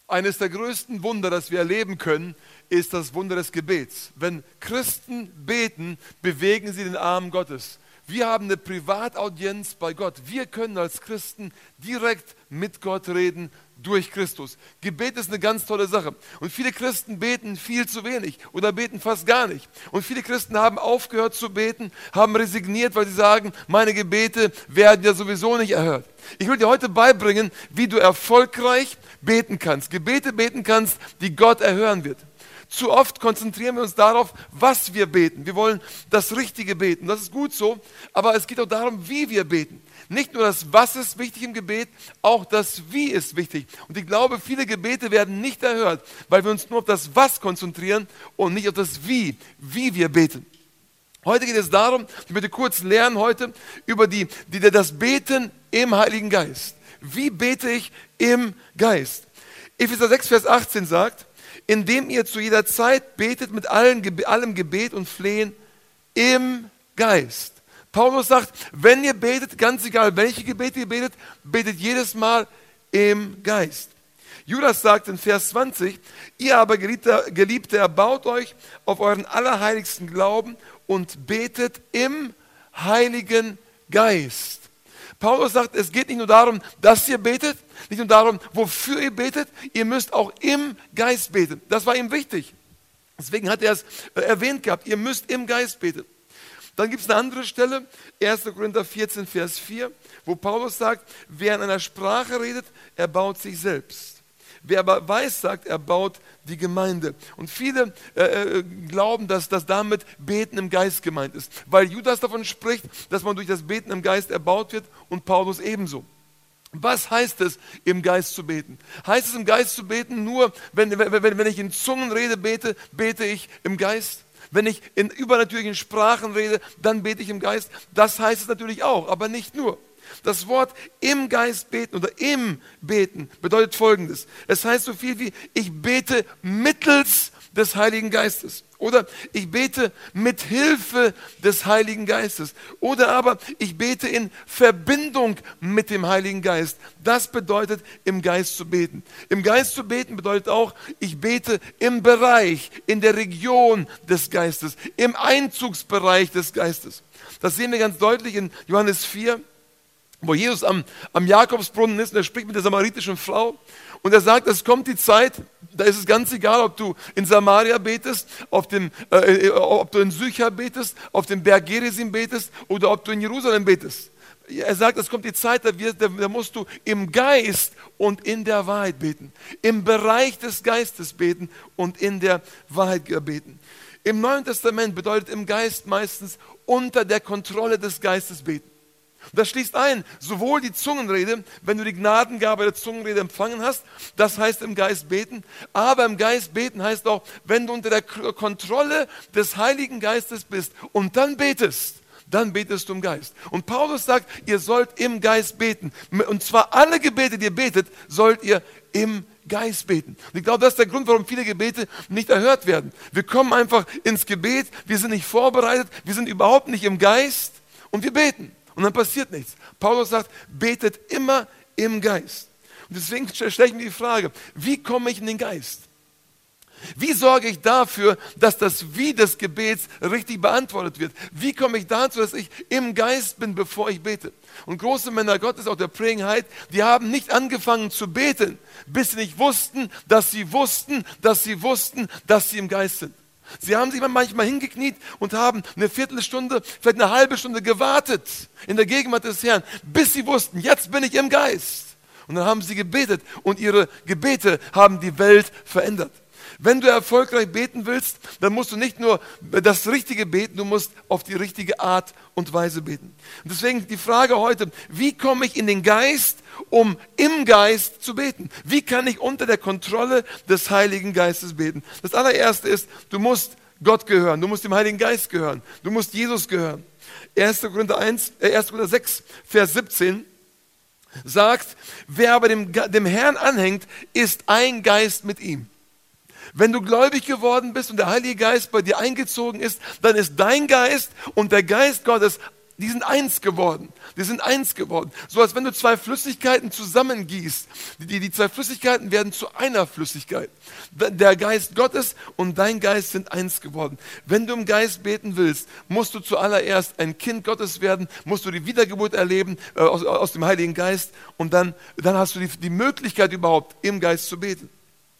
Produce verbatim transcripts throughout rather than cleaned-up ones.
Eines der größten Wunder, das wir erleben können, ist das Wunder des Gebets. Wenn Christen beten, bewegen sie den Arm Gottes. Wir haben eine Privataudienz bei Gott. Wir können als Christen direkt mit Gott reden durch Christus. Gebet ist eine ganz tolle Sache. Und viele Christen beten viel zu wenig oder beten fast gar nicht. Und viele Christen haben aufgehört zu beten, haben resigniert, weil sie sagen, meine Gebete werden ja sowieso nicht erhört. Ich will dir heute beibringen, wie du erfolgreich beten kannst. Gebete beten kannst, die Gott erhören wird. Zu oft konzentrieren wir uns darauf, was wir beten. Wir wollen das Richtige beten. Das ist gut so, aber es geht auch darum, wie wir beten. Nicht nur das Was ist wichtig im Gebet, auch das Wie ist wichtig. Und ich glaube, viele Gebete werden nicht erhört, weil wir uns nur auf das Was konzentrieren und nicht auf das Wie, wie wir beten. Heute geht es darum, ich möchte kurz lernen heute über die, die, das Beten im Heiligen Geist. Wie bete ich im Geist? Epheser sechs, Vers achtzehn sagt, indem ihr zu jeder Zeit betet mit allen, allem Gebet und Flehen im Geist. Paulus sagt, wenn ihr betet, ganz egal welche Gebete ihr betet, betet jedes Mal im Geist. Judas sagt in Vers zwanzig, ihr aber Geliebte, Geliebte, erbaut euch auf euren allerheiligsten Glauben und betet im Heiligen Geist. Paulus sagt, es geht nicht nur darum, dass ihr betet, nicht nur darum, wofür ihr betet, ihr müsst auch im Geist beten. Das war ihm wichtig. Deswegen hat er es erwähnt gehabt, ihr müsst im Geist beten. Dann gibt es eine andere Stelle, erster Korinther vierzehn, Vers vier, wo Paulus sagt, wer in einer Sprache redet, er baut sich selbst. Wer aber weiß sagt, er baut die Gemeinde. Und viele äh, glauben, dass das damit Beten im Geist gemeint ist. Weil Judas davon spricht, dass man durch das Beten im Geist erbaut wird und Paulus ebenso. Was heißt es, im Geist zu beten? Heißt es, im Geist zu beten, nur wenn, wenn, wenn ich in Zungen rede, bete, bete ich im Geist? Wenn ich in übernatürlichen Sprachen rede, dann bete ich im Geist. Das heißt es natürlich auch, aber nicht nur. Das Wort im Geist beten oder im Beten bedeutet Folgendes. Es heißt so viel wie, ich bete mittels des Heiligen Geistes. Oder ich bete mit Hilfe des Heiligen Geistes. Oder aber ich bete in Verbindung mit dem Heiligen Geist. Das bedeutet, im Geist zu beten. Im Geist zu beten bedeutet auch, ich bete im Bereich, in der Region des Geistes, im Einzugsbereich des Geistes. Das sehen wir ganz deutlich in Johannes vier, wo Jesus am, am Jakobsbrunnen ist und er spricht mit der samaritischen Frau. Und er sagt, es kommt die Zeit, da ist es ganz egal, ob du in Samaria betest, auf dem, äh, ob du in Sychar betest, auf dem Berg Gerizim betest oder ob du in Jerusalem betest. Er sagt, es kommt die Zeit, da, wirst, da musst du im Geist und in der Wahrheit beten. Im Bereich des Geistes beten und in der Wahrheit beten. Im Neuen Testament bedeutet im Geist meistens unter der Kontrolle des Geistes beten. Das schließt ein, sowohl die Zungenrede, wenn du die Gnadengabe der Zungenrede empfangen hast, das heißt im Geist beten, aber im Geist beten heißt auch, wenn du unter der Kontrolle des Heiligen Geistes bist und dann betest, dann betest du im Geist. Und Paulus sagt, ihr sollt im Geist beten. Und zwar alle Gebete, die ihr betet, sollt ihr im Geist beten. Und ich glaube, das ist der Grund, warum viele Gebete nicht erhört werden. Wir kommen einfach ins Gebet, wir sind nicht vorbereitet, wir sind überhaupt nicht im Geist und wir beten. Und dann passiert nichts. Paulus sagt, betet immer im Geist. Und deswegen stelle ich mir die Frage, wie komme ich in den Geist? Wie sorge ich dafür, dass das Wie des Gebets richtig beantwortet wird? Wie komme ich dazu, dass ich im Geist bin, bevor ich bete? Und große Männer Gottes, auch der Praying Height, die haben nicht angefangen zu beten, bis sie nicht wussten, dass sie wussten, dass sie wussten, dass sie im Geist sind. Sie haben sich manchmal hingekniet und haben eine Viertelstunde, vielleicht eine halbe Stunde gewartet in der Gegenwart des Herrn, bis sie wussten, jetzt bin ich im Geist. Und dann haben sie gebetet und ihre Gebete haben die Welt verändert. Wenn du erfolgreich beten willst, dann musst du nicht nur das Richtige beten, du musst auf die richtige Art und Weise beten. Und deswegen die Frage heute, wie komme ich in den Geist, um im Geist zu beten? Wie kann ich unter der Kontrolle des Heiligen Geistes beten? Das allererste ist, du musst Gott gehören, du musst dem Heiligen Geist gehören, du musst Jesus gehören. erster Korinther eins, äh, erster Korinther sechs, Vers siebzehn sagt, wer aber dem, dem Herrn anhängt, ist ein Geist mit ihm. Wenn du gläubig geworden bist und der Heilige Geist bei dir eingezogen ist, dann ist dein Geist und der Geist Gottes die sind eins geworden. Die sind eins geworden. So als wenn du zwei Flüssigkeiten zusammengießt. Die, die zwei Flüssigkeiten werden zu einer Flüssigkeit. Der Geist Gottes und dein Geist sind eins geworden. Wenn du im Geist beten willst, musst du zuallererst ein Kind Gottes werden, musst du die Wiedergeburt erleben äh, aus, aus dem Heiligen Geist und dann, dann hast du die, die Möglichkeit überhaupt, im Geist zu beten.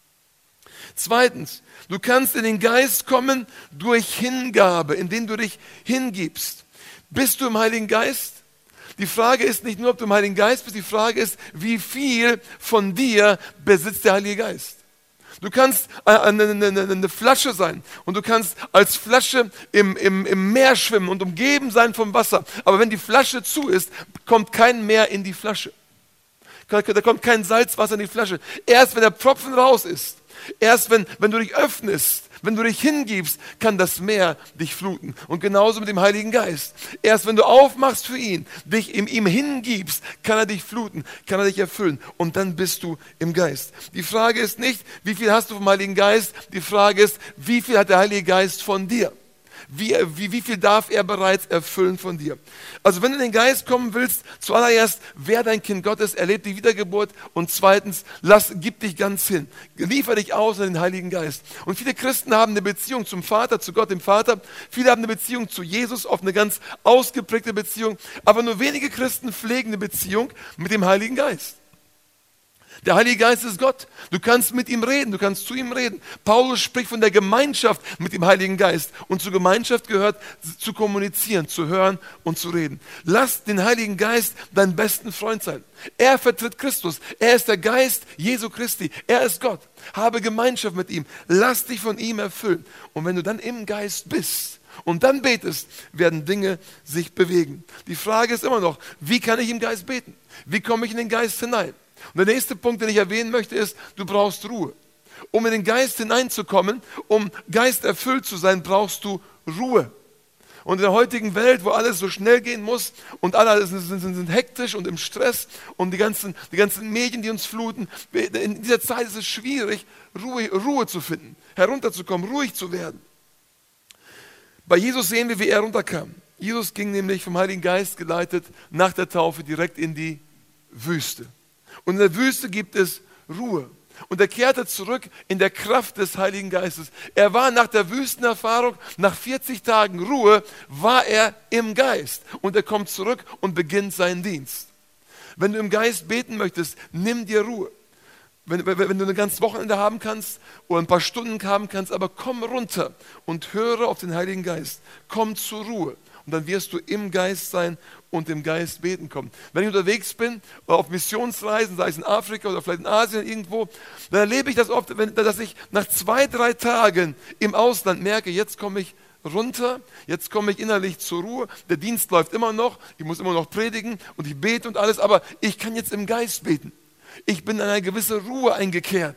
Zweitens, du kannst in den Geist kommen durch Hingabe, indem du dich hingibst. Bist du im Heiligen Geist? Die Frage ist nicht nur, ob du im Heiligen Geist bist, die Frage ist, wie viel von dir besitzt der Heilige Geist? Du kannst eine, eine, eine Flasche sein und du kannst als Flasche im, im, im Meer schwimmen und umgeben sein vom Wasser. Aber wenn die Flasche zu ist, kommt kein Meer in die Flasche. Da kommt kein Salzwasser in die Flasche. Erst wenn der Pfropfen raus ist, erst wenn, wenn du dich öffnest, wenn du dich hingibst, kann das Meer dich fluten. Und genauso mit dem Heiligen Geist. Erst wenn du aufmachst für ihn, dich ihm, ihm hingibst, kann er dich fluten, kann er dich erfüllen. Und dann bist du im Geist. Die Frage ist nicht, wie viel hast du vom Heiligen Geist? Die Frage ist, wie viel hat der Heilige Geist von dir? Wie, wie, wie viel darf er bereits erfüllen von dir? Also wenn du in den Geist kommen willst, zuallererst, wer dein Kind Gottes, erlebt die Wiedergeburt und zweitens, lass, gib dich ganz hin. Liefer dich aus an den Heiligen Geist. Und viele Christen haben eine Beziehung zum Vater, zu Gott, dem Vater. Viele haben eine Beziehung zu Jesus, oft eine ganz ausgeprägte Beziehung. Aber nur wenige Christen pflegen eine Beziehung mit dem Heiligen Geist. Der Heilige Geist ist Gott. Du kannst mit ihm reden, du kannst zu ihm reden. Paulus spricht von der Gemeinschaft mit dem Heiligen Geist. Und zur Gemeinschaft gehört, zu kommunizieren, zu hören und zu reden. Lass den Heiligen Geist deinen besten Freund sein. Er vertritt Christus. Er ist der Geist Jesu Christi. Er ist Gott. Habe Gemeinschaft mit ihm. Lass dich von ihm erfüllen. Und wenn du dann im Geist bist und dann betest, werden Dinge sich bewegen. Die Frage ist immer noch, wie kann ich im Geist beten? Wie komme ich in den Geist hinein? Und der nächste Punkt, den ich erwähnen möchte, ist, du brauchst Ruhe. Um in den Geist hineinzukommen, um geisterfüllt zu sein, brauchst du Ruhe. Und in der heutigen Welt, wo alles so schnell gehen muss und alle sind, sind, sind hektisch und im Stress und die ganzen, die ganzen Medien, die uns fluten, in dieser Zeit ist es schwierig, Ruhe, Ruhe zu finden, herunterzukommen, ruhig zu werden. Bei Jesus sehen wir, wie er runterkam. Jesus ging nämlich vom Heiligen Geist geleitet nach der Taufe direkt in die Wüste. Und in der Wüste gibt es Ruhe. Und er kehrte zurück in der Kraft des Heiligen Geistes. Er war nach der Wüstenerfahrung, nach vierzig Tagen Ruhe, war er im Geist. Und er kommt zurück und beginnt seinen Dienst. Wenn du im Geist beten möchtest, nimm dir Ruhe. Wenn, wenn du eine ganze Wochenende haben kannst oder ein paar Stunden haben kannst, aber komm runter und höre auf den Heiligen Geist. Komm zur Ruhe. Und dann wirst du im Geist sein und im Geist beten kommen. Wenn ich unterwegs bin oder auf Missionsreisen, sei es in Afrika oder vielleicht in Asien irgendwo, dann erlebe ich das oft, wenn, dass ich nach zwei, drei Tagen im Ausland merke, jetzt komme ich runter, jetzt komme ich innerlich zur Ruhe, der Dienst läuft immer noch, ich muss immer noch predigen und ich bete und alles, aber ich kann jetzt im Geist beten. Ich bin in eine gewisse Ruhe eingekehrt.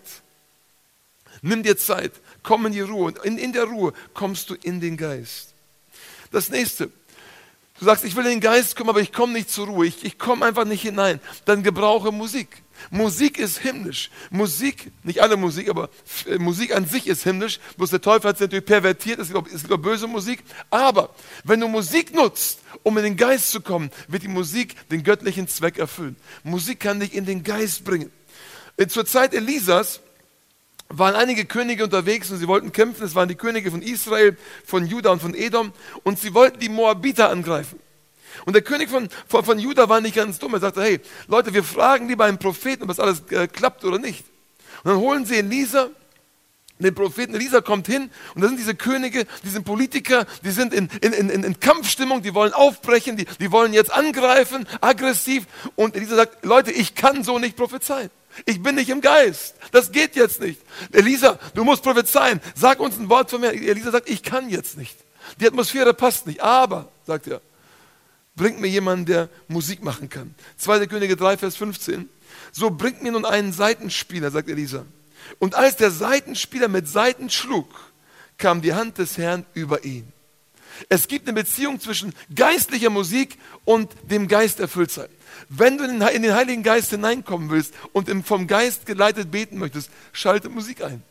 Nimm dir Zeit, komm in die Ruhe und in, in der Ruhe kommst du in den Geist. Das nächste, du sagst, ich will in den Geist kommen, aber ich komme nicht zur Ruhe, ich, ich komme einfach nicht hinein. Dann gebrauche Musik. Musik ist himmlisch. Musik, nicht alle Musik, aber äh, Musik an sich ist himmlisch. Bloß der Teufel hat es natürlich pervertiert, es gibt, es gibt böse Musik. Aber wenn du Musik nutzt, um in den Geist zu kommen, wird die Musik den göttlichen Zweck erfüllen. Musik kann dich in den Geist bringen. Zur Zeit Elisas waren einige Könige unterwegs und sie wollten kämpfen. Es waren die Könige von Israel, von Juda und von Edom und sie wollten die Moabiter angreifen. Und der König von, von, von Juda war nicht ganz dumm. Er sagte, hey Leute, wir fragen lieber einen Propheten, ob das alles äh, klappt oder nicht. Und dann holen sie Elisa, den Propheten. Elisa kommt hin und da sind diese Könige, die sind Politiker, die sind in, in, in, in Kampfstimmung, die wollen aufbrechen, die, die wollen jetzt angreifen, aggressiv. Und Elisa sagt, Leute, ich kann so nicht prophezeien. Ich bin nicht im Geist. Das geht jetzt nicht. Elisa, du musst prophezeien. Sag uns ein Wort von mir. Elisa sagt, ich kann jetzt nicht. Die Atmosphäre passt nicht. Aber, sagt er, bringt mir jemanden, der Musik machen kann. zweiter Könige drei, Vers fünfzehn. So bringt mir nun einen Saitenspieler, sagt Elisa. Und als der Saitenspieler mit Saiten schlug, kam die Hand des Herrn über ihn. Es gibt eine Beziehung zwischen geistlicher Musik und dem Geist erfüllt sein. Wenn du in den Heiligen Geist hineinkommen willst und vom Geist geleitet beten möchtest, schalte Musik ein.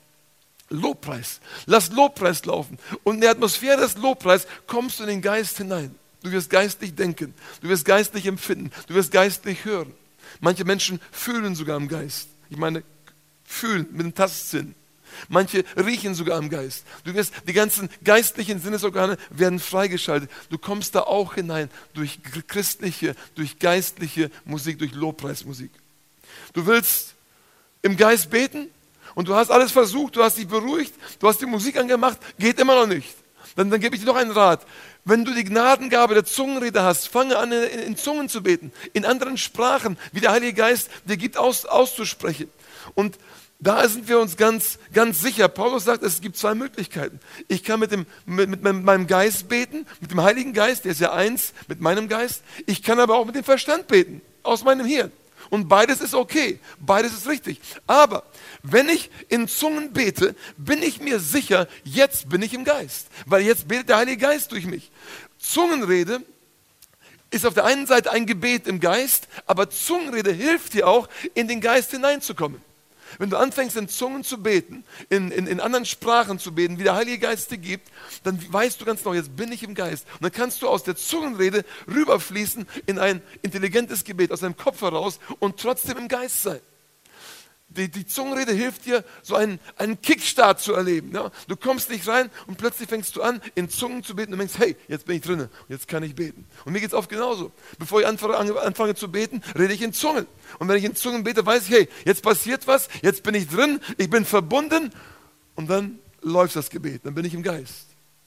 Lobpreis. Lass Lobpreis laufen. Und in der Atmosphäre des Lobpreis kommst du in den Geist hinein. Du wirst geistlich denken, du wirst geistlich empfinden, du wirst geistlich hören. Manche Menschen fühlen sogar im Geist. Ich meine, fühlen mit dem Tastsinn. Manche riechen sogar im Geist. Du wirst, die ganzen geistlichen Sinnesorgane werden freigeschaltet. Du kommst da auch hinein durch christliche, durch geistliche Musik, durch Lobpreismusik. Du willst im Geist beten und du hast alles versucht, du hast dich beruhigt, du hast die Musik angemacht, geht immer noch nicht. Dann, dann gebe ich dir noch einen Rat. Wenn du die Gnadengabe der Zungenrede hast, fange an, in, in Zungen zu beten, in anderen Sprachen, wie der Heilige Geist dir gibt, aus, auszusprechen. Und da sind wir uns ganz, ganz sicher. Paulus sagt, es gibt zwei Möglichkeiten. Ich kann mit, dem, mit, mit meinem Geist beten, mit dem Heiligen Geist, der ist ja eins mit meinem Geist. Ich kann aber auch mit dem Verstand beten, aus meinem Hirn. Und beides ist okay, beides ist richtig. Aber wenn ich in Zungen bete, bin ich mir sicher, jetzt bin ich im Geist. Weil jetzt betet der Heilige Geist durch mich. Zungenrede ist auf der einen Seite ein Gebet im Geist, aber Zungenrede hilft dir auch, in den Geist hineinzukommen. Wenn du anfängst, in Zungen zu beten, in, in, in anderen Sprachen zu beten, wie der Heilige Geist dir gibt, dann weißt du ganz genau, jetzt bin ich im Geist. Und dann kannst du aus der Zungenrede rüberfließen in ein intelligentes Gebet, aus deinem Kopf heraus und trotzdem im Geist sein. Die, die Zungenrede hilft dir, so einen, einen Kickstart zu erleben. Ja? Du kommst nicht rein und plötzlich fängst du an, in Zungen zu beten und denkst, hey, jetzt bin ich drinne, jetzt kann ich beten. Und mir geht es oft genauso. Bevor ich anfange, anfange zu beten, rede ich in Zungen. Und wenn ich in Zungen bete, weiß ich, hey, jetzt passiert was, jetzt bin ich drin, ich bin verbunden und dann läuft das Gebet, dann bin ich im Geist.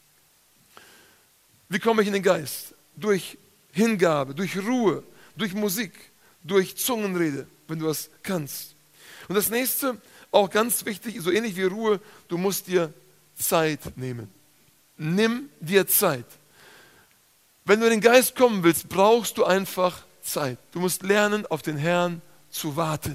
Wie komme ich in den Geist? Durch Hingabe, durch Ruhe, durch Musik, durch Zungenrede, wenn du das kannst. Und das nächste, auch ganz wichtig, so ähnlich wie Ruhe, du musst dir Zeit nehmen. Nimm dir Zeit. Wenn du in den Geist kommen willst, brauchst du einfach Zeit. Du musst lernen, auf den Herrn zu warten.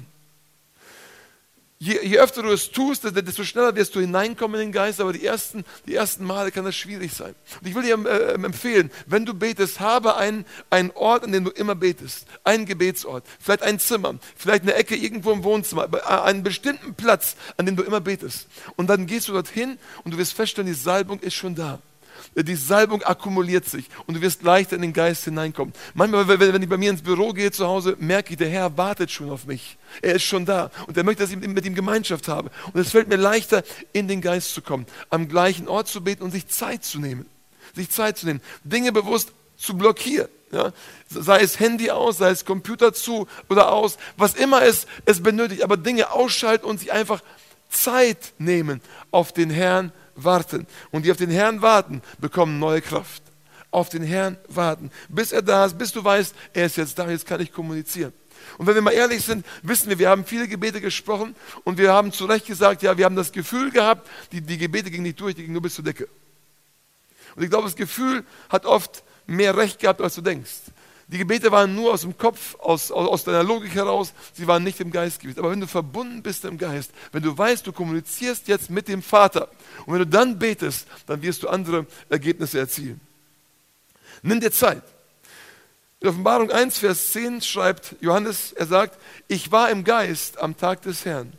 Je, je öfter du es tust, desto schneller wirst du hineinkommen in den Geist, aber die ersten, die ersten Male kann das schwierig sein. Und ich will dir äh, empfehlen, wenn du betest, habe einen, einen Ort, an dem du immer betest. Einen Gebetsort, vielleicht ein Zimmer, vielleicht eine Ecke irgendwo im Wohnzimmer, einen bestimmten Platz, an dem du immer betest. Und dann gehst du dorthin und du wirst feststellen, die Salbung ist schon da. Die Salbung akkumuliert sich und du wirst leichter in den Geist hineinkommen. Manchmal, wenn ich bei mir ins Büro gehe zu Hause, merke ich, der Herr wartet schon auf mich. Er ist schon da und er möchte, dass ich mit ihm Gemeinschaft habe. Und es fällt mir leichter, in den Geist zu kommen, am gleichen Ort zu beten und sich Zeit zu nehmen. Sich Zeit zu nehmen, Dinge bewusst zu blockieren. Ja? Sei es Handy aus, sei es Computer zu oder aus, was immer es, es benötigt, aber Dinge ausschalten und sich einfach Zeit nehmen, auf den Herrn warten. Und die auf den Herrn warten, bekommen neue Kraft. Auf den Herrn warten, bis er da ist, bis du weißt, er ist jetzt da, jetzt kann ich kommunizieren. Und wenn wir mal ehrlich sind, wissen wir, wir haben viele Gebete gesprochen und wir haben zu Recht gesagt, ja, wir haben das Gefühl gehabt, die, die Gebete gingen nicht durch, die gingen nur bis zur Decke. Und ich glaube, das Gefühl hat oft mehr Recht gehabt, als du denkst. Die Gebete waren nur aus dem Kopf, aus, aus, aus deiner Logik heraus, sie waren nicht im Geist gewesen. Aber wenn du verbunden bist im Geist, wenn du weißt, du kommunizierst jetzt mit dem Vater und wenn du dann betest, dann wirst du andere Ergebnisse erzielen. Nimm dir Zeit. In Offenbarung eins, Vers zehn schreibt Johannes, er sagt, ich war im Geist am Tag des Herrn.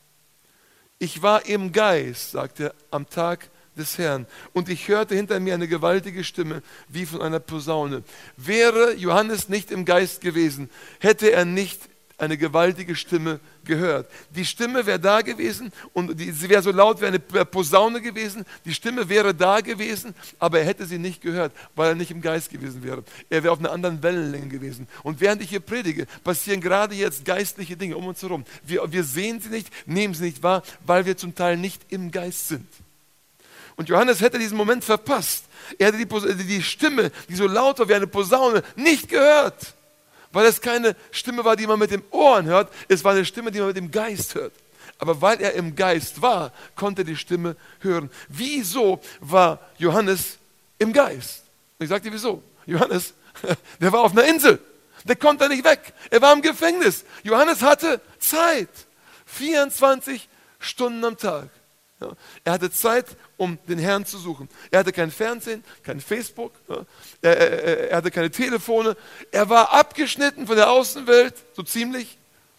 Ich war im Geist, sagt er, am Tag des Herrn. des Herrn. Und ich hörte hinter mir eine gewaltige Stimme, wie von einer Posaune. Wäre Johannes nicht im Geist gewesen, hätte er nicht eine gewaltige Stimme gehört. Die Stimme wäre da gewesen und die, sie wäre so laut wie eine Posaune gewesen. Die Stimme wäre da gewesen, aber er hätte sie nicht gehört, weil er nicht im Geist gewesen wäre. Er wäre auf einer anderen Wellenlänge gewesen. Und während ich hier predige, passieren gerade jetzt geistliche Dinge um uns herum. Wir, wir sehen sie nicht, nehmen sie nicht wahr, weil wir zum Teil nicht im Geist sind. Und Johannes hätte diesen Moment verpasst. Er hätte die, die Stimme, die so laut war wie eine Posaune, nicht gehört. Weil es keine Stimme war, die man mit den Ohren hört. Es war eine Stimme, die man mit dem Geist hört. Aber weil er im Geist war, konnte er die Stimme hören. Wieso war Johannes im Geist? Und ich sage dir wieso. Johannes, der war auf einer Insel. Der konnte nicht weg. Er war im Gefängnis. Johannes hatte Zeit. vierundzwanzig Stunden am Tag. Ja, er hatte Zeit, um den Herrn zu suchen. Er hatte kein Fernsehen, kein Facebook, ja, er, er, er hatte keine Telefone. Er war abgeschnitten von der Außenwelt, so ziemlich.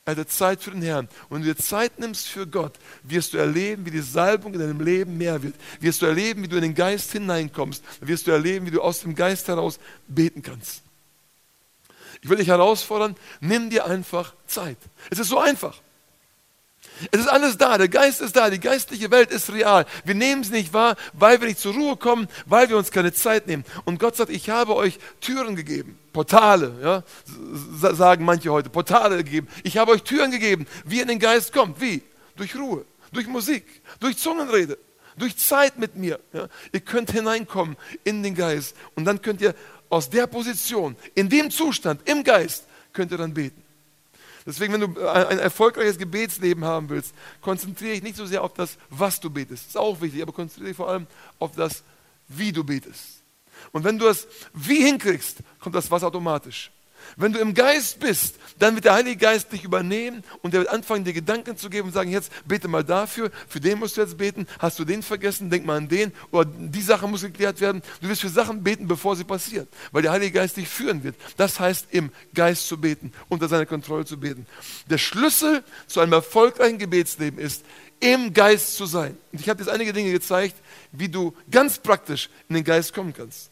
Er hatte Zeit für den Herrn. Und wenn du dir Zeit nimmst für Gott, wirst du erleben, wie die Salbung in deinem Leben mehr wird. Wirst du erleben, wie du in den Geist hineinkommst. Wirst du erleben, wie du aus dem Geist heraus beten kannst. Ich will dich herausfordern, nimm dir einfach Zeit. Es ist so einfach. Es ist alles da, der Geist ist da, die geistliche Welt ist real. Wir nehmen sie nicht wahr, weil wir nicht zur Ruhe kommen, weil wir uns keine Zeit nehmen. Und Gott sagt, ich habe euch Türen gegeben, Portale, ja, sagen manche heute, Portale gegeben. Ich habe euch Türen gegeben, wie ihr in den Geist kommt. Wie? Durch Ruhe, durch Musik, durch Zungenrede, durch Zeit mit mir. Ja. Ihr könnt hineinkommen in den Geist und dann könnt ihr aus der Position, in dem Zustand, im Geist, könnt ihr dann beten. Deswegen, wenn du ein erfolgreiches Gebetsleben haben willst, konzentriere dich nicht so sehr auf das, was du betest. Das ist auch wichtig, aber konzentriere dich vor allem auf das, wie du betest. Und wenn du das Wie hinkriegst, kommt das Was automatisch. Wenn du im Geist bist, dann wird der Heilige Geist dich übernehmen und der wird anfangen, dir Gedanken zu geben und sagen, jetzt bete mal dafür, für den musst du jetzt beten, hast du den vergessen, denk mal an den, oder die Sache muss geklärt werden. Du wirst für Sachen beten, bevor sie passieren, weil der Heilige Geist dich führen wird. Das heißt, im Geist zu beten, unter seiner Kontrolle zu beten. Der Schlüssel zu einem erfolgreichen Gebetsleben ist, im Geist zu sein. Und ich habe jetzt einige Dinge gezeigt, wie du ganz praktisch in den Geist kommen kannst.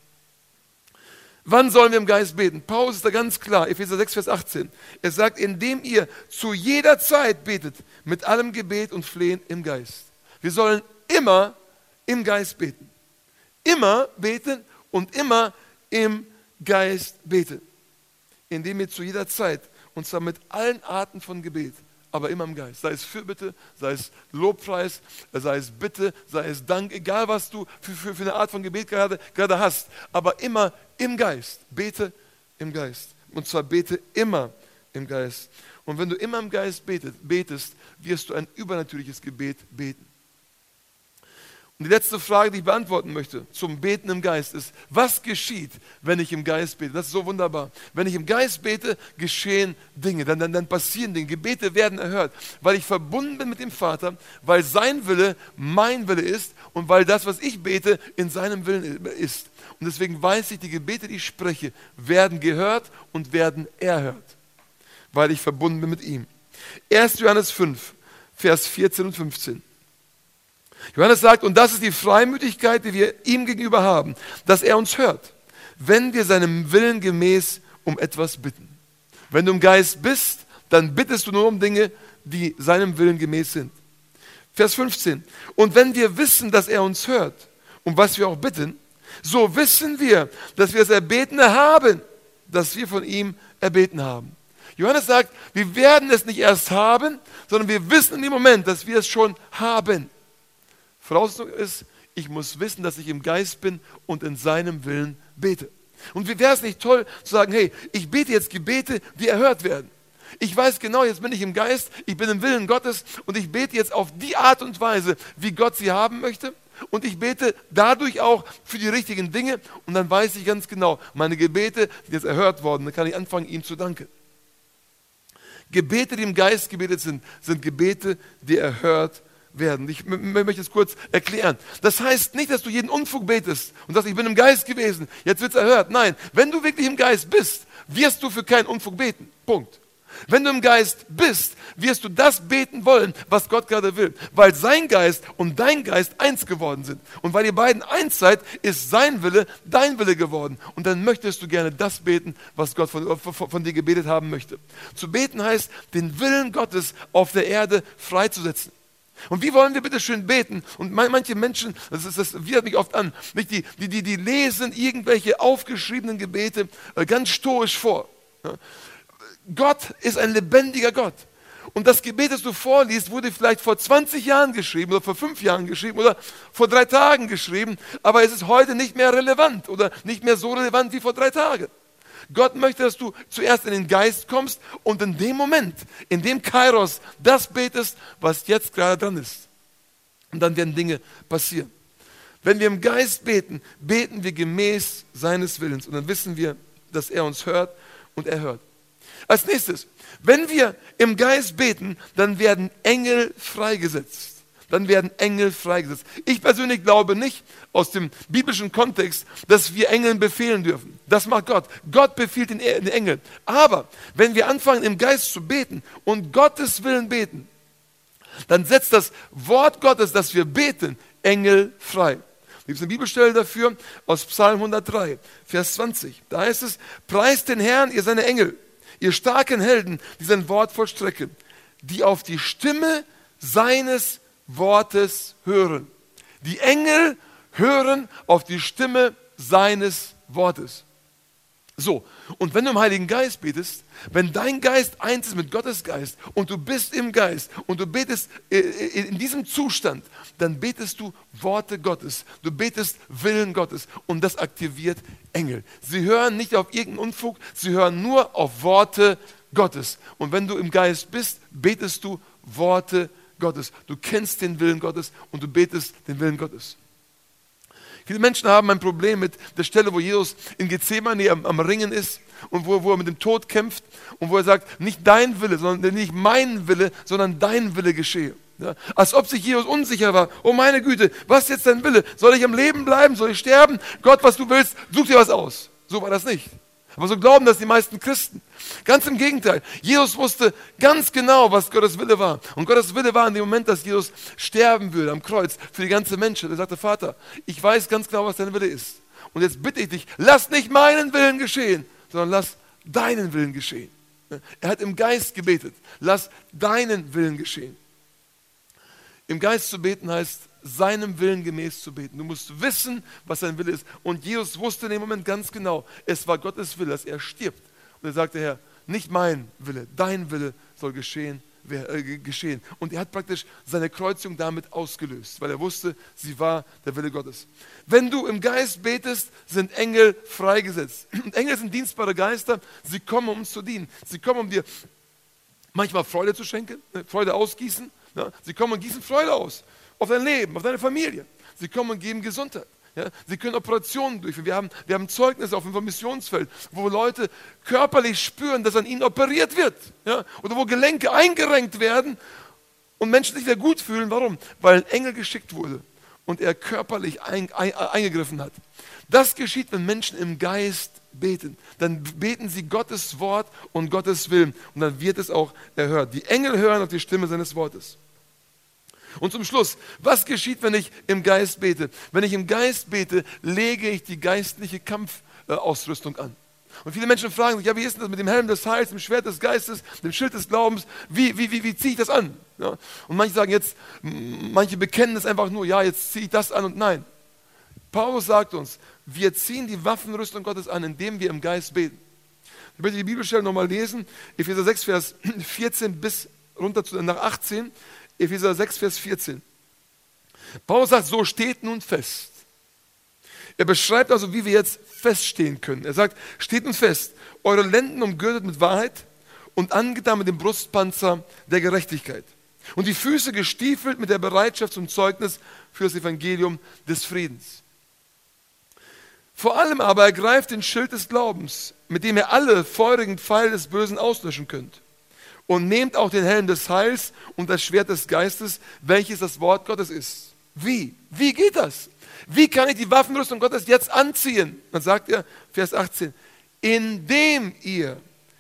Wann sollen wir im Geist beten? Paulus ist da ganz klar, Epheser sechs, Vers achtzehn. Er sagt, indem ihr zu jeder Zeit betet, mit allem Gebet und Flehen im Geist. Wir sollen immer im Geist beten. Immer beten und immer im Geist beten. Indem ihr zu jeder Zeit, und zwar mit allen Arten von Gebet, aber immer im Geist. Sei es Fürbitte, sei es Lobpreis, sei es Bitte, sei es Dank, egal was du für, für, für eine Art von Gebet gerade, gerade hast, aber immer im Geist. Bete im Geist. Und zwar bete immer im Geist. Und wenn du immer im Geist betet, betest, wirst du ein übernatürliches Gebet beten. Und die letzte Frage, die ich beantworten möchte zum Beten im Geist ist, was geschieht, wenn ich im Geist bete? Das ist so wunderbar. Wenn ich im Geist bete, geschehen Dinge, dann, dann, dann passieren Dinge, Gebete werden erhört, weil ich verbunden bin mit dem Vater, weil sein Wille mein Wille ist und weil das, was ich bete, in seinem Willen ist. Und deswegen weiß ich, die Gebete, die ich spreche, werden gehört und werden erhört, weil ich verbunden bin mit ihm. erster Johannes fünf, Vers vierzehn und fünfzehn. Johannes sagt, und das ist die Freimütigkeit, die wir ihm gegenüber haben, dass er uns hört, wenn wir seinem Willen gemäß um etwas bitten. Wenn du im Geist bist, dann bittest du nur um Dinge, die seinem Willen gemäß sind. Vers fünfzehn. Und wenn wir wissen, dass er uns hört, um was wir auch bitten, so wissen wir, dass wir das Erbetene haben, das wir von ihm erbeten haben. Johannes sagt, wir werden es nicht erst haben, sondern wir wissen in dem Moment, dass wir es schon haben. Voraussetzung ist, ich muss wissen, dass ich im Geist bin und in seinem Willen bete. Und wie wäre es nicht toll zu sagen, hey, ich bete jetzt Gebete, die erhört werden. Ich weiß genau, jetzt bin ich im Geist, ich bin im Willen Gottes und ich bete jetzt auf die Art und Weise, wie Gott sie haben möchte. Und ich bete dadurch auch für die richtigen Dinge und dann weiß ich ganz genau, meine Gebete sind jetzt erhört worden, dann kann ich anfangen, ihm zu danken. Gebete, die im Geist gebetet sind, sind Gebete, die erhört werden. werden. Ich m- möchte es kurz erklären. Das heißt nicht, dass du jeden Unfug betest und sagst, ich bin im Geist gewesen, jetzt wird es erhört. Nein, wenn du wirklich im Geist bist, wirst du für keinen Unfug beten. Punkt. Wenn du im Geist bist, wirst du das beten wollen, was Gott gerade will. Weil sein Geist und dein Geist eins geworden sind. Und weil ihr beiden eins seid, ist sein Wille dein Wille geworden. Und dann möchtest du gerne das beten, was Gott von, von, von dir gebetet haben möchte. Zu beten heißt, den Willen Gottes auf der Erde freizusetzen. Und wie wollen wir bitte schön beten? Und manche Menschen, das, ist, das widert mich oft an, nicht? Die, die, die, die lesen irgendwelche aufgeschriebenen Gebete äh, ganz stoisch vor. Ja? Gott ist ein lebendiger Gott. Und das Gebet, das du vorliest, wurde vielleicht vor zwanzig Jahren geschrieben oder vor fünf Jahren geschrieben oder vor drei Tagen geschrieben, aber es ist heute nicht mehr relevant oder nicht mehr so relevant wie vor drei Tagen. Gott möchte, dass du zuerst in den Geist kommst und in dem Moment, in dem Kairos, das betest, was jetzt gerade dran ist. Und dann werden Dinge passieren. Wenn wir im Geist beten, beten wir gemäß seines Willens. Und dann wissen wir, dass er uns hört und er hört. Als nächstes, wenn wir im Geist beten, dann werden Engel freigesetzt. dann werden Engel freigesetzt. Ich persönlich glaube nicht aus dem biblischen Kontext, dass wir Engeln befehlen dürfen. Das macht Gott. Gott befiehlt den Engeln. Aber wenn wir anfangen im Geist zu beten und Gottes Willen beten, dann setzt das Wort Gottes, das wir beten, Engel frei. Da gibt es eine Bibelstelle dafür aus Psalm hundertdrei, Vers zwanzig. Da heißt es, preist den Herrn, ihr seine Engel, ihr starken Helden, die sein Wort vollstrecken, die auf die Stimme seines Wortes hören. Die Engel hören auf die Stimme seines Wortes. So, und wenn du im Heiligen Geist betest, wenn dein Geist eins ist mit Gottes Geist und du bist im Geist und du betest in diesem Zustand, dann betest du Worte Gottes, du betest Willen Gottes und das aktiviert Engel. Sie hören nicht auf irgendeinen Unfug, sie hören nur auf Worte Gottes. Und wenn du im Geist bist, betest du Worte Gottes. Du kennst den Willen Gottes und du betest den Willen Gottes. Viele Menschen haben ein Problem mit der Stelle, wo Jesus in Gethsemane am, am Ringen ist und wo, wo er mit dem Tod kämpft und wo er sagt, nicht dein Wille, sondern nicht mein Wille, sondern dein Wille geschehe. Ja, als ob sich Jesus unsicher war. Oh meine Güte, was ist jetzt dein Wille? Soll ich am Leben bleiben? Soll ich sterben? Gott, was du willst, such dir was aus. So war das nicht. Aber so glauben das die meisten Christen. Ganz im Gegenteil. Jesus wusste ganz genau, was Gottes Wille war. Und Gottes Wille war in dem Moment, dass Jesus sterben würde am Kreuz für die ganze Menschheit. Er sagte, Vater, ich weiß ganz genau, was dein Wille ist. Und jetzt bitte ich dich, lass nicht meinen Willen geschehen, sondern lass deinen Willen geschehen. Er hat im Geist gebetet. Lass deinen Willen geschehen. Im Geist zu beten heißt, seinem Willen gemäß zu beten. Du musst wissen, was sein Wille ist. Und Jesus wusste in dem Moment ganz genau, es war Gottes Wille, dass er stirbt. Und er sagte, Herr, nicht mein Wille, dein Wille soll geschehen, äh, geschehen. Und er hat praktisch seine Kreuzigung damit ausgelöst, weil er wusste, sie war der Wille Gottes. Wenn du im Geist betest, sind Engel freigesetzt. Und Engel sind dienstbare Geister, sie kommen, um uns zu dienen. Sie kommen, um dir manchmal Freude zu schenken, Freude ausgießen. Ja? Sie kommen und gießen Freude aus. Auf dein Leben, auf deine Familie. Sie kommen und geben Gesundheit. Ja? Sie können Operationen durchführen. Wir haben, wir haben Zeugnisse auf dem Missionsfeld, wo Leute körperlich spüren, dass an ihnen operiert wird. Ja? Oder wo Gelenke eingerenkt werden und Menschen sich wieder gut fühlen. Warum? Weil ein Engel geschickt wurde und er körperlich ein, ein, eingegriffen hat. Das geschieht, wenn Menschen im Geist beten. Dann beten sie Gottes Wort und Gottes Willen. Und dann wird es auch erhört. Die Engel hören auf die Stimme seines Wortes. Und zum Schluss, was geschieht, wenn ich im Geist bete? Wenn ich im Geist bete, lege ich die geistliche Kampfausrüstung an. Und viele Menschen fragen sich, ja, wie ist denn das mit dem Helm des Heils, dem Schwert des Geistes, dem Schild des Glaubens? Wie, wie, wie, wie ziehe ich das an? Ja? Und manche sagen jetzt, manche bekennen es einfach nur, ja, jetzt ziehe ich das an und nein. Paulus sagt uns, wir ziehen die Waffenrüstung Gottes an, indem wir im Geist beten. Ich möchte die Bibelstelle nochmal lesen, Epheser sechs, Vers vierzehn bis runter zu, nach achtzehn. Epheser sechs, Vers vierzehn. Paulus sagt, so steht nun fest. Er beschreibt also, wie wir jetzt feststehen können. Er sagt, steht nun fest, eure Lenden umgürtet mit Wahrheit und angetan mit dem Brustpanzer der Gerechtigkeit. Und die Füße gestiefelt mit der Bereitschaft zum Zeugnis für das Evangelium des Friedens. Vor allem aber ergreift den Schild des Glaubens, mit dem ihr alle feurigen Pfeile des Bösen auslöschen könnt. Und nehmt auch den Helm des Heils und das Schwert des Geistes, welches das Wort Gottes ist. Wie? Wie geht das? Wie kann ich die Waffenrüstung Gottes jetzt anziehen? Dann sagt er, Vers achtzehn, indem ihr,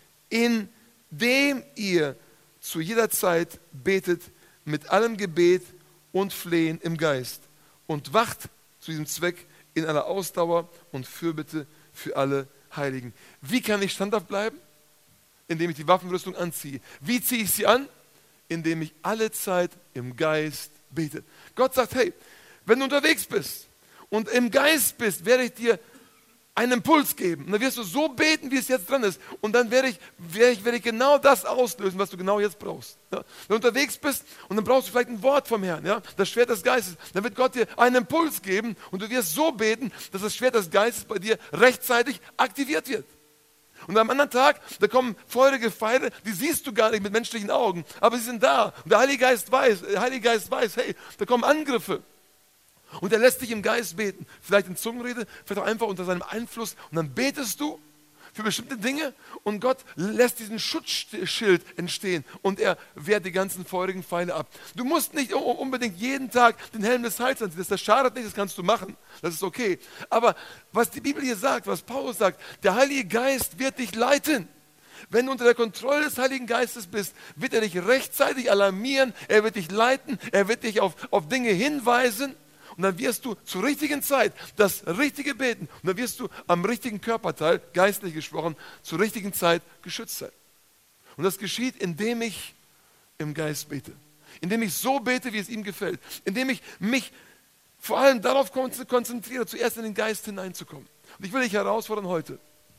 indem ihr zu jeder Zeit betet mit allem Gebet und Flehen im Geist und wacht zu diesem Zweck in aller Ausdauer und Fürbitte für alle Heiligen. Wie kann ich standhaft bleiben? Indem ich die Waffenrüstung anziehe. Wie ziehe ich sie an? Indem ich alle Zeit im Geist bete. Gott sagt, hey, wenn du unterwegs bist und im Geist bist, werde ich dir einen Impuls geben. Und dann wirst du so beten, wie es jetzt dran ist. Und dann werde ich, werde ich, werde ich genau das auslösen, was du genau jetzt brauchst. Ja? Wenn du unterwegs bist und dann brauchst du vielleicht ein Wort vom Herrn, ja? Das Schwert des Geistes, dann wird Gott dir einen Impuls geben und du wirst so beten, dass das Schwert des Geistes bei dir rechtzeitig aktiviert wird. Und am anderen Tag, da kommen feurige Pfeile, die siehst du gar nicht mit menschlichen Augen, aber sie sind da. Und der Heilige Geist weiß, der Heilige Geist weiß, hey, da kommen Angriffe. Und er lässt dich im Geist beten. Vielleicht in Zungenrede, vielleicht auch einfach unter seinem Einfluss. Und dann betest du, für bestimmte Dinge und Gott lässt diesen Schutzschild entstehen und er wehrt die ganzen feurigen Pfeile ab. Du musst nicht unbedingt jeden Tag den Helm des Heils anziehen, das schadet nicht, das kannst du machen, das ist okay. Aber was die Bibel hier sagt, was Paulus sagt, der Heilige Geist wird dich leiten. Wenn du unter der Kontrolle des Heiligen Geistes bist, wird er dich rechtzeitig alarmieren, er wird dich leiten, er wird dich auf, auf Dinge hinweisen und dann wirst du zur richtigen Zeit das Richtige beten und dann wirst du am richtigen Körperteil, geistlich gesprochen, zur richtigen Zeit geschützt sein. Und das geschieht, indem ich im Geist bete, indem ich so bete, wie es ihm gefällt, indem ich mich vor allem darauf konzentriere, zuerst in den Geist hineinzukommen. Und ich will dich herausfordern heute,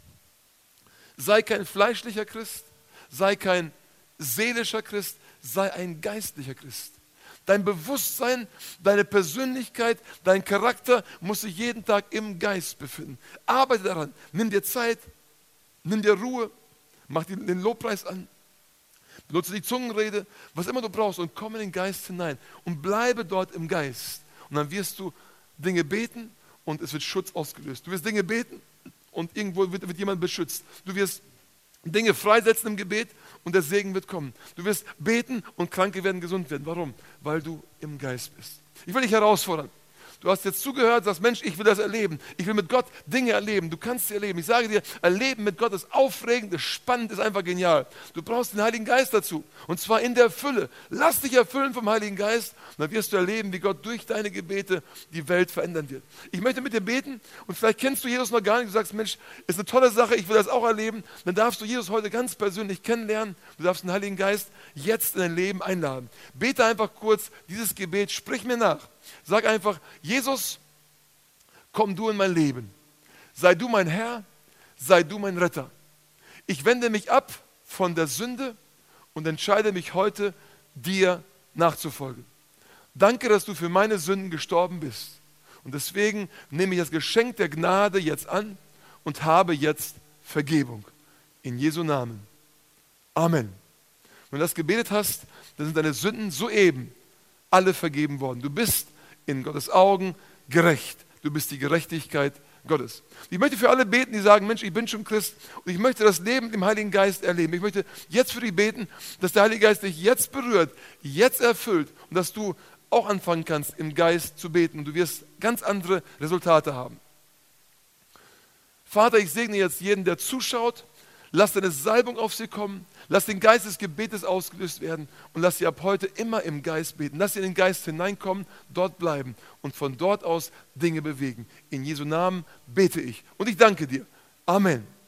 sei kein fleischlicher Christ, sei kein seelischer Christ, sei ein geistlicher Christ. Dein Bewusstsein, deine Persönlichkeit, dein Charakter muss sich jeden Tag im Geist befinden. Arbeite daran, nimm dir Zeit, nimm dir Ruhe, mach den Lobpreis an, benutze die Zungenrede, was immer du brauchst und komm in den Geist hinein und bleibe dort im Geist. Und dann wirst du Dinge beten und es wird Schutz ausgelöst. Du wirst Dinge beten und irgendwo wird, wird jemand beschützt. Du wirst Dinge freisetzen im Gebet und der Segen wird kommen. Du wirst beten und Kranke werden gesund werden. Warum? Weil du im Geist bist. Ich will dich herausfordern. Du hast jetzt zugehört, sagst, Mensch, ich will das erleben. Ich will mit Gott Dinge erleben. Du kannst sie erleben. Ich sage dir, Erleben mit Gott ist aufregend, ist spannend, ist einfach genial. Du brauchst den Heiligen Geist dazu. Und zwar in der Fülle. Lass dich erfüllen vom Heiligen Geist. Und dann wirst du erleben, wie Gott durch deine Gebete die Welt verändern wird. Ich möchte mit dir beten. Und vielleicht kennst du Jesus noch gar nicht. Du sagst, Mensch, ist eine tolle Sache. Ich will das auch erleben. Dann darfst du Jesus heute ganz persönlich kennenlernen. Du darfst den Heiligen Geist jetzt in dein Leben einladen. Bete einfach kurz dieses Gebet. Sprich mir nach. Sag einfach, Jesus, komm du in mein Leben. Sei du mein Herr, sei du mein Retter. Ich wende mich ab von der Sünde und entscheide mich heute, dir nachzufolgen. Danke, dass du für meine Sünden gestorben bist. Und deswegen nehme ich das Geschenk der Gnade jetzt an und habe jetzt Vergebung. In Jesu Namen. Amen. Wenn du das gebetet hast, dann sind deine Sünden soeben alle vergeben worden. Du bist in Gottes Augen gerecht. Du bist die Gerechtigkeit Gottes. Ich möchte für alle beten, die sagen, Mensch, ich bin schon Christ und ich möchte das Leben im Heiligen Geist erleben. Ich möchte jetzt für dich beten, dass der Heilige Geist dich jetzt berührt, jetzt erfüllt und dass du auch anfangen kannst, im Geist zu beten und du wirst ganz andere Resultate haben. Vater, ich segne jetzt jeden, der zuschaut. Lass deine Salbung auf sie kommen. Lass den Geist des Gebetes ausgelöst werden und lass sie ab heute immer im Geist beten. Lass sie in den Geist hineinkommen, dort bleiben und von dort aus Dinge bewegen. In Jesu Namen bete ich und ich danke dir. Amen.